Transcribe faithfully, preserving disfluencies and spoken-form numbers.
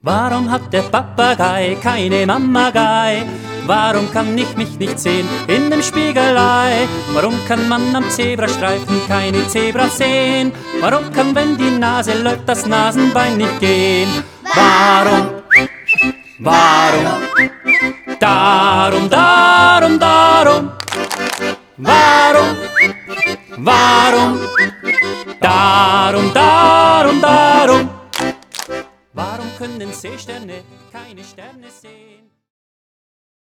Warum hat der Papagei keine Mamagei? Warum kann ich mich nicht sehen in dem Spiegelei? Warum kann man am Zebrastreifen keine Zebras sehen? Warum kann, wenn die Nase läuft, das Nasenbein nicht gehen? Warum? Warum? Darum, darum, darum. Warum? Warum? Darum, darum, darum. Warum können Seesterne keine Sterne sehen?